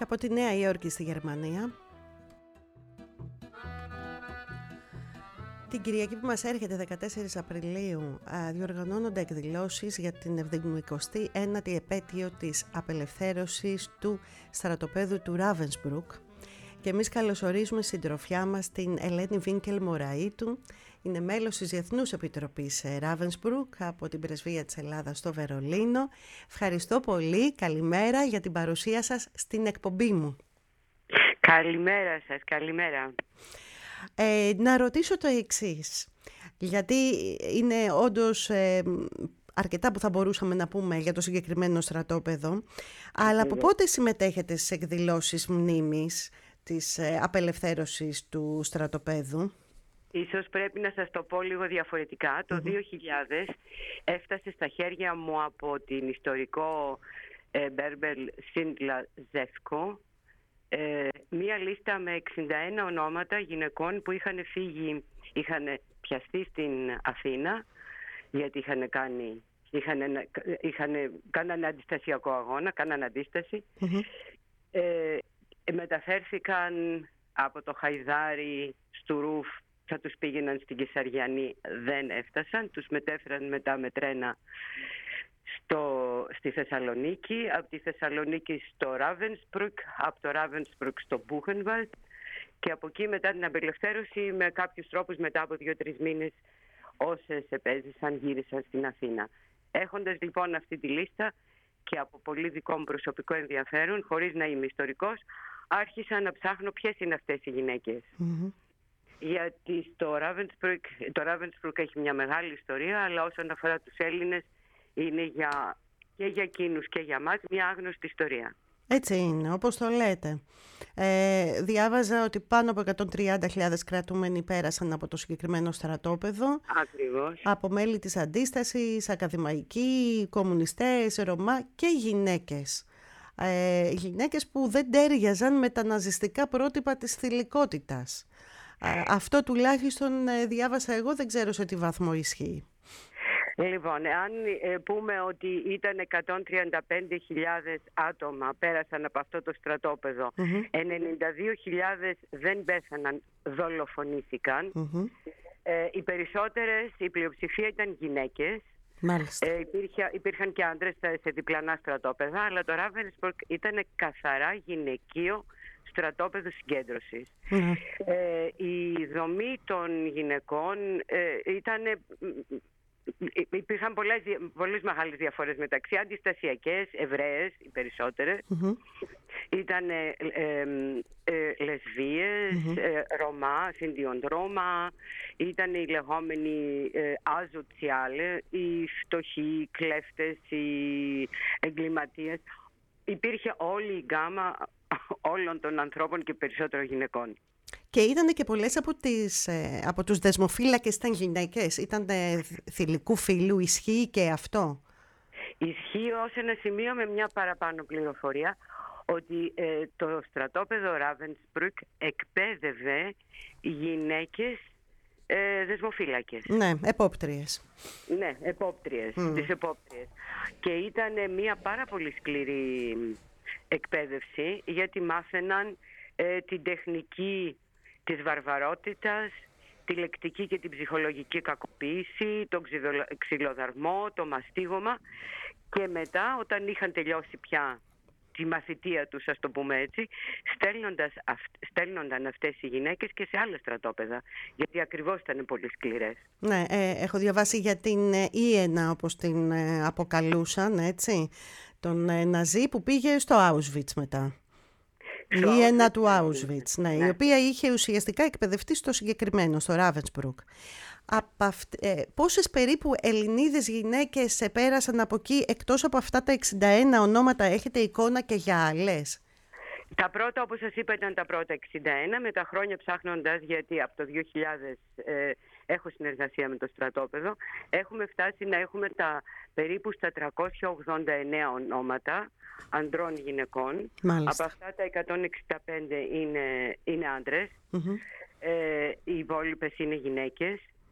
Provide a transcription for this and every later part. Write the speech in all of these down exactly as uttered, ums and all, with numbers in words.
και από τη Νέα Υόρκη στη Γερμανία. Την Κυριακή που μας έρχεται, δεκατέσσερις Απριλίου, διοργανώνονται εκδηλώσεις για την εβδομηκοστή ένατη επέτειο της απελευθέρωσης του στρατοπέδου του Ράβενσμπρουκ και εμείς καλωσορίζουμε συντροφιά μας την Ελένη Βίνκελ Μωραΐτου. Είναι μέλος της Διεθνούς Επιτροπής Ράβενσμπρουκ από την Πρεσβεία της Ελλάδας στο Βερολίνο. Ευχαριστώ πολύ, καλημέρα για την παρουσία σας στην εκπομπή μου. Καλημέρα σας, καλημέρα. Ε, να ρωτήσω το εξής, γιατί είναι όντως ε, αρκετά που θα μπορούσαμε να πούμε για το συγκεκριμένο στρατόπεδο, αλλά από πότε συμμετέχετε στις εκδηλώσεις μνήμης της ε, απελευθέρωσης του στρατοπέδου? Ίσως πρέπει να σας το πω λίγο διαφορετικά. Mm-hmm. Το δύο χιλιάδες έφτασε στα χέρια μου από την ιστορικό ε, Μπέρμπελ Σίντλα Ζεύκο Ε, μία λίστα με εξήντα ένα ονόματα γυναικών που είχαν φύγει, είχαν πιαστεί στην Αθήνα γιατί είχαν κάνει, είχαν, είχαν, κάνανε αντιστασιακό αγώνα, κάνανε αντίσταση. Mm-hmm. Ε, μεταφέρθηκαν από το Χαϊδάρι στο Ρουφ, θα τους πήγαιναν στην Κεσαριανή, δεν έφτασαν, τους μετέφεραν μετά με τρένα Στο, στη Θεσσαλονίκη, από τη Θεσσαλονίκη στο Ράβενσμπρουκ, από το Ράβενσμπρουκ στο Μπούχενβαλτ και από εκεί μετά την απελευθέρωση με κάποιους τρόπους μετά από δύο-τρεις μήνες όσες επέζησαν γύρισαν στην Αθήνα. Έχοντας λοιπόν αυτή τη λίστα και από πολύ δικό μου προσωπικό ενδιαφέρον, χωρίς να είμαι ιστορικός, άρχισα να ψάχνω ποιες είναι αυτές οι γυναίκες. Mm-hmm. Γιατί στο Ράβενσμπρουκ, το Ράβενσμπρουκ έχει μια μεγάλη ιστορία, αλλά όσον αφορά τους Έλληνες είναι για, και για εκείνους και για μας μια άγνωστη ιστορία. Έτσι είναι, όπως το λέτε. Ε, διάβαζα ότι πάνω από εκατόν τριάντα χιλιάδες κρατούμενοι πέρασαν από το συγκεκριμένο στρατόπεδο. Ακριβώς. Από μέλη της αντίστασης, ακαδημαϊκοί, κομμουνιστές, Ρωμά και γυναίκες. Ε, γυναίκες που δεν τέριαζαν με τα ναζιστικά πρότυπα της θηλυκότητας. Ε, αυτό τουλάχιστον ε, διάβασα εγώ, δεν ξέρω σε τι βαθμό ισχύει. Λοιπόν, αν ε, πούμε ότι ήταν εκατόν τριάντα πέντε χιλιάδες άτομα πέρασαν από αυτό το στρατόπεδο, mm-hmm. ενενήντα δύο χιλιάδες δεν πέθαναν, δολοφονήθηκαν. Mm-hmm. Ε, οι περισσότερες, η πλειοψηφία ήταν γυναίκες. Μάλιστα. Ε, υπήρχε, υπήρχαν και άντρες σε διπλανά στρατόπεδα, αλλά το Ράβενσμπουργκ ήταν καθαρά γυναικείο στρατόπεδο συγκέντρωσης. Mm-hmm. Ε, η δομή των γυναικών ε, ήταν... Υπήρχαν πολλές, πολλές μεγάλες διαφορές μεταξύ αντιστασιακές, Εβραίες, οι περισσότερες. Mm-hmm. Ήταν ε, ε, ε, λεσβίες, mm-hmm. ε, Ρωμά, Σιντιον Ρώμα, ήταν οι λεγόμενοι ε, αζοτσιάλε, οι φτωχοί, οι κλέφτες, οι εγκληματίες. Υπήρχε όλη η γκάμα όλων των ανθρώπων και περισσότερων γυναικών. Και ήταν και πολλές από, τις, από τους δεσμοφύλακες ήταν γυναίκες, ήταν θηλυκού φύλου, ισχύει και αυτό? Ισχύει ως ένα σημείο με μια παραπάνω πληροφορία, ότι ε, το στρατόπεδο Ράβενσμπρουκ εκπαίδευε γυναίκες ε, δεσμοφύλακες. Ναι, επόπτριες. Ναι, επόπτριες, mm. τις επόπτριες. Και ήταν μια πάρα πολύ σκληρή εκπαίδευση, γιατί μάθαιναν ε, την τεχνική της βαρβαρότητας, τη λεκτική και την ψυχολογική κακοποίηση, τον ξυλοδαρμό, το μαστίγωμα, και μετά όταν είχαν τελειώσει πια τη μαθητεία τους, ας το πούμε έτσι, στέλνονταν αυτές οι γυναίκες και σε άλλα στρατόπεδα, γιατί ακριβώς ήταν πολύ σκληρές. Ναι, ε, έχω διαβάσει για την Ιένα, όπως την ε, αποκαλούσαν, έτσι, τον ε, Ναζί που πήγε στο Auschwitz μετά. Η Ιένα του Auschwitz, ναι, ναι, η οποία είχε ουσιαστικά εκπαιδευτεί στο συγκεκριμένο, στο Ράβενσμπρουκ. Ε, πόσες περίπου Ελληνίδες γυναίκες πέρασαν από εκεί, εκτός από αυτά τα εξήντα ένα ονόματα, έχετε εικόνα και για άλλες? Τα πρώτα, όπως σας είπα, ήταν τα πρώτα εξήντα ένα. Με τα χρόνια ψάχνοντας, γιατί από το δύο χιλιάδες ε, έχω συνεργασία με το στρατόπεδο, έχουμε φτάσει να έχουμε τα περίπου στα τριακόσια ογδόντα εννέα ονόματα ανδρών γυναικών. Μάλιστα. Από αυτά τα εκατόν εξήντα πέντε είναι, είναι άντρες. Mm-hmm. Ε, οι υπόλοιπες είναι γυναίκες.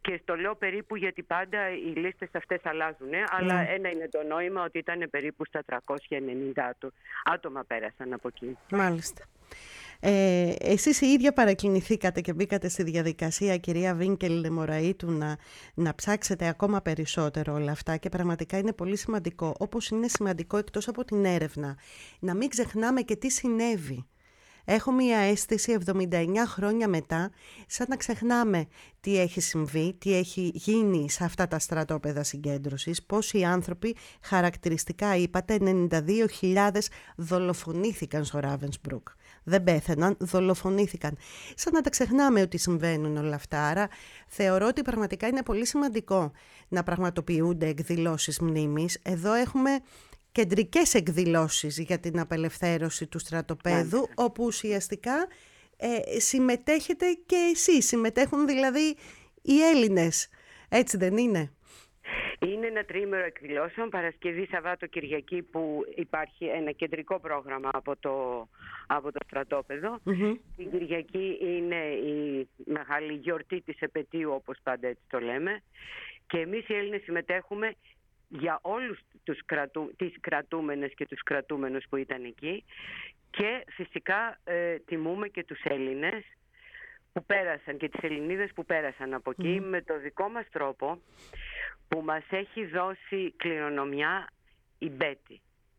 Και στο λέω περίπου γιατί πάντα οι λίστες αυτές αλλάζουν, mm. αλλά ένα είναι το νόημα ότι ήταν περίπου στα τριακόσια ενενήντα άτομα πέρασαν από εκεί. Μάλιστα. Ε, εσείς οι ίδια παρακινηθήκατε και μπήκατε στη διαδικασία, κυρία Βίνκελ Μωραΐτου, να, να ψάξετε ακόμα περισσότερο όλα αυτά και πραγματικά είναι πολύ σημαντικό, όπως είναι σημαντικό εκτός από την έρευνα, να μην ξεχνάμε και τι συνέβη. Έχω μία αίσθηση εβδομήντα εννιά χρόνια μετά, σαν να ξεχνάμε τι έχει συμβεί, τι έχει γίνει σε αυτά τα στρατόπεδα συγκέντρωσης, πώς οι άνθρωποι, χαρακτηριστικά είπατε, ενενήντα δύο χιλιάδες δολοφονήθηκαν στο Ράβενσμπρουκ. Δεν πέθαναν, δολοφονήθηκαν. Σαν να τα ξεχνάμε ότι συμβαίνουν όλα αυτά. Άρα θεωρώ ότι πραγματικά είναι πολύ σημαντικό να πραγματοποιούνται εκδηλώσεις μνήμης. Εδώ έχουμε κεντρικές εκδηλώσεις για την απελευθέρωση του στρατοπέδου, yeah. όπου ουσιαστικά ε, συμμετέχετε και εσείς, συμμετέχουν δηλαδή οι Έλληνες. Έτσι δεν είναι? Είναι ένα τριήμερο εκδηλώσεων, Παρασκευή, Σαββάτο, Κυριακή, που υπάρχει ένα κεντρικό πρόγραμμα από το, από το στρατόπεδο. Mm-hmm. Την Κυριακή είναι η μεγάλη γιορτή της επετείου, όπως πάντα έτσι το λέμε. Και εμείς οι Έλληνες συμμετέχουμε για όλους τους κρατού, τις κρατούμενες και τους κρατούμενους που ήταν εκεί. Και φυσικά ε, τιμούμε και τους Έλληνες που πέρασαν και τις Ελληνίδες που πέρασαν από εκεί mm. με το δικό μας τρόπο, που μας έχει δώσει κληρονομιά η Μπέτη.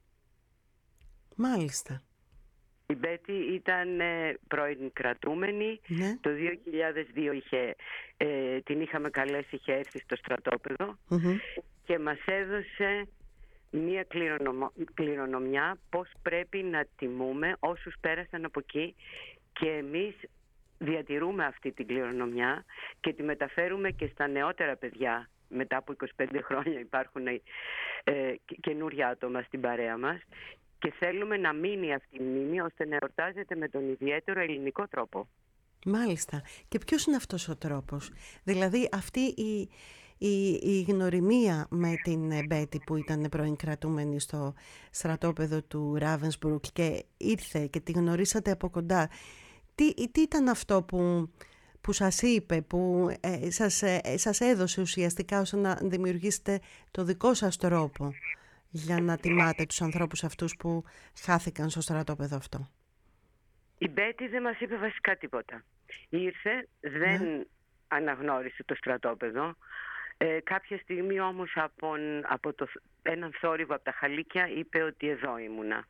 Μάλιστα. Η Μπέτη ήταν ε, πρώην κρατούμενη. Ναι. Το δύο χιλιάδες δύο είχε, ε, την είχαμε καλέσει, είχε έρθει στο στρατόπεδο mm-hmm. και μας έδωσε μία κληρονομ, κληρονομιά πώς πρέπει να τιμούμε όσους πέρασαν από εκεί, και εμείς διατηρούμε αυτή την κληρονομιά και τη μεταφέρουμε και στα νεότερα παιδιά. Μετά από είκοσι πέντε χρόνια υπάρχουν ε, καινούρια άτομα στην παρέα μας και θέλουμε να μείνει αυτή η μνήμη ώστε να εορτάζεται με τον ιδιαίτερο ελληνικό τρόπο. Μάλιστα. Και ποιος είναι αυτός ο τρόπος? Δηλαδή αυτή η, η, η γνωριμία με την Μπέτη που ήταν πρώην κρατούμενη στο στρατόπεδο του Ράβενσμπρουκ και ήρθε και τη γνωρίσατε από κοντά. Τι, τι ήταν αυτό που... που σας είπε, που ε, σας, ε, σας έδωσε ουσιαστικά ώστε να δημιουργήσετε το δικό σας τρόπο για να τιμάτε τους ανθρώπους αυτούς που χάθηκαν στο στρατόπεδο αυτό? Η Μπέτη δεν μας είπε βασικά τίποτα. Ήρθε, δεν ναι. αναγνώρισε το στρατόπεδο. Ε, κάποια στιγμή όμως από, από το, έναν θόρυβο από τα χαλίκια είπε ότι εδώ ήμουνα.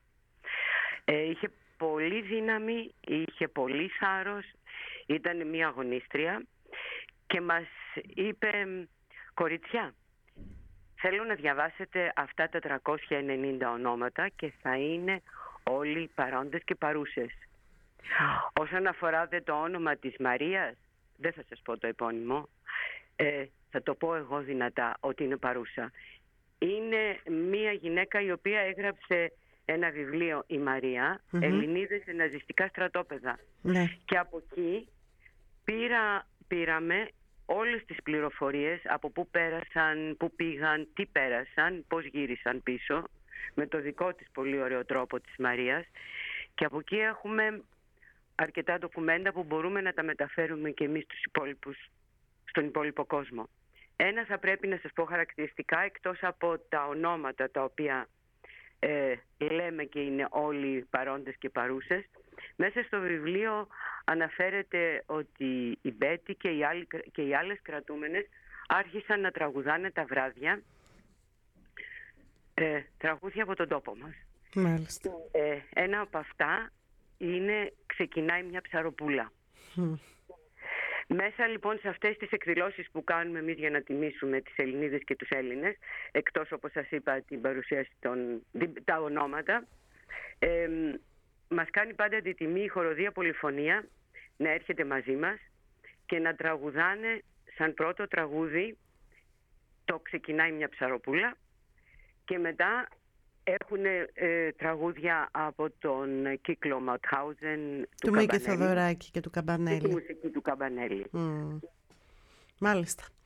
Ε, είχε πολύ δύναμη, είχε πολύ θάρρος. Ήταν μια αγωνίστρια και μας είπε, κοριτσιά, θέλω να διαβάσετε αυτά τα τριακόσια ενενήντα ονόματα και θα είναι όλοι παρόντες και παρούσες. Όσον αφορά δε το όνομα της Μαρίας, δεν θα σας πω το επώνυμο, ε, θα το πω εγώ δυνατά ότι είναι παρούσα. Είναι μια γυναίκα η οποία έγραψε ένα βιβλίο, η Μαρία, mm-hmm. Ελληνίδες σε ναζιστικά στρατόπεδα. Ναι. Και από εκεί πήρα, πήραμε όλες τις πληροφορίες από πού πέρασαν, πού πήγαν, τι πέρασαν, πώς γύρισαν πίσω, με το δικό της πολύ ωραίο τρόπο της Μαρίας. Και από εκεί έχουμε αρκετά ντοκουμέντα που μπορούμε να τα μεταφέρουμε και εμείς στους υπόλοιπους, στον υπόλοιπο κόσμο. Ένα θα πρέπει να σας πω χαρακτηριστικά, εκτός από τα ονόματα τα οποία Ε, λέμε και είναι όλοι παρόντες και παρούσες. Μέσα στο βιβλίο αναφέρεται ότι η Μπέτη και οι, άλλοι, και οι άλλες κρατούμενες άρχισαν να τραγουδάνε τα βράδια ε, τραγούδια από τον τόπο μας. Μάλιστα. Ε, ένα από αυτά είναι «Ξεκινάει μια ψαροπούλα». Mm. Μέσα λοιπόν σε αυτές τις εκδηλώσεις που κάνουμε εμείς για να τιμήσουμε τις Ελληνίδες και τους Έλληνες, εκτός όπως σας είπα την παρουσίαση των, τα ονόματα, ε, μας κάνει πάντα τη τιμή η χοροδία πολυφωνία να έρχεται μαζί μας και να τραγουδάνε σαν πρώτο τραγούδι το «Ξεκινάει μια ψαροπούλα» και μετά έχουν ε, τραγούδια από τον κύκλο Μαουτχάουζεν, του, του Μίκη Θοδωράκη και του Καμπανέλη. Και τη μουσική του Καμπανέλη. Mm. Μάλιστα.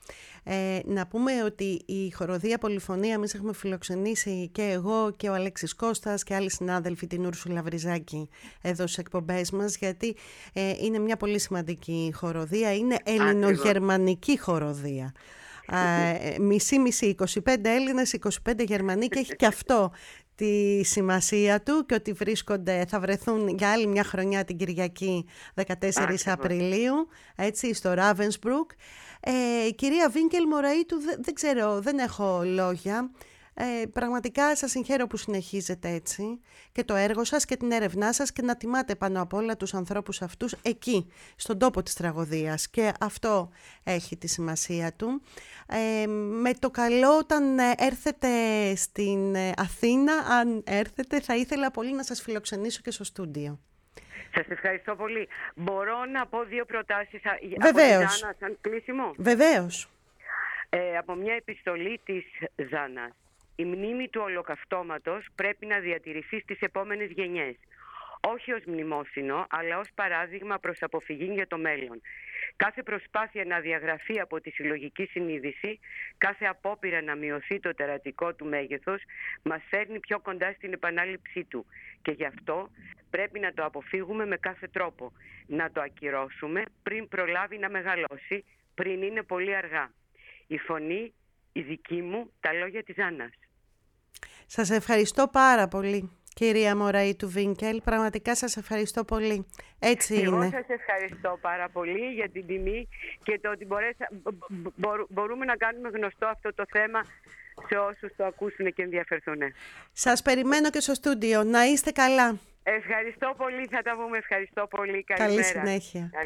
Ε, να πούμε ότι η χοροδία Πολυφωνία εμείς έχουμε φιλοξενήσει και εγώ και ο Αλέξης Κώστας και άλλοι συνάδελφοι, την Ούρσουλα Βρυζάκη, εδώ στις εκπομπές μας, γιατί ε, είναι μια πολύ σημαντική χοροδία, είναι ελληνογερμανική χοροδία. Ε, μισή-μισή, είκοσι πέντε Έλληνες, είκοσι πέντε Γερμανοί, και έχει και αυτό τη σημασία του, και ότι βρίσκονται, θα βρεθούν για άλλη μια χρονιά την Κυριακή δεκατέσσερις Απριλίου, έτσι, στο Ravensbrück. Ε, κυρία Βίνκελ Μωραΐτου, δεν, δεν ξέρω, δεν έχω λόγια. Ε, πραγματικά σας συγχαίρω που συνεχίζετε έτσι και το έργο σας και την έρευνά σας, και να τιμάτε πάνω απ' όλα τους ανθρώπους αυτούς εκεί, στον τόπο της τραγωδίας, και αυτό έχει τη σημασία του. Ε, με το καλό, όταν έρθετε στην Αθήνα, αν έρθετε, θα ήθελα πολύ να σας φιλοξενήσω και στο στούντιο. Σας ευχαριστώ πολύ. Μπορώ να πω δύο προτάσεις? Βεβαίως. Από τη Ζάνα, σαν κλείσιμο? Βεβαίως. Ε, από μια επιστολή της Ζάνας. Η μνήμη του ολοκαυτώματος πρέπει να διατηρηθεί στις επόμενες γενιές. Όχι ως μνημόσυνο, αλλά ως παράδειγμα προς αποφυγή για το μέλλον. Κάθε προσπάθεια να διαγραφεί από τη συλλογική συνείδηση, κάθε απόπειρα να μειωθεί το τερατικό του μέγεθος, μας φέρνει πιο κοντά στην επανάληψή του. Και γι' αυτό πρέπει να το αποφύγουμε με κάθε τρόπο. Να το ακυρώσουμε πριν προλάβει να μεγαλώσει, πριν είναι πολύ αργά. Η φωνή, η δική μου, τα λόγια της Άννας. Σας ευχαριστώ πάρα πολύ, κυρία Μωραΐτου Βίνκελ. Πραγματικά σας ευχαριστώ πολύ. Έτσι Εγώ είναι. Εγώ σας ευχαριστώ πάρα πολύ για την τιμή και το ότι μπορέσα, μπο, μπορούμε να κάνουμε γνωστό αυτό το θέμα σε όσους το ακούσουν και ενδιαφερθούν. Σας περιμένω και στο στούντιο. Να είστε καλά. Ευχαριστώ πολύ. Θα τα πούμε. Ευχαριστώ πολύ. Καλημέρα. Καλή συνέχεια.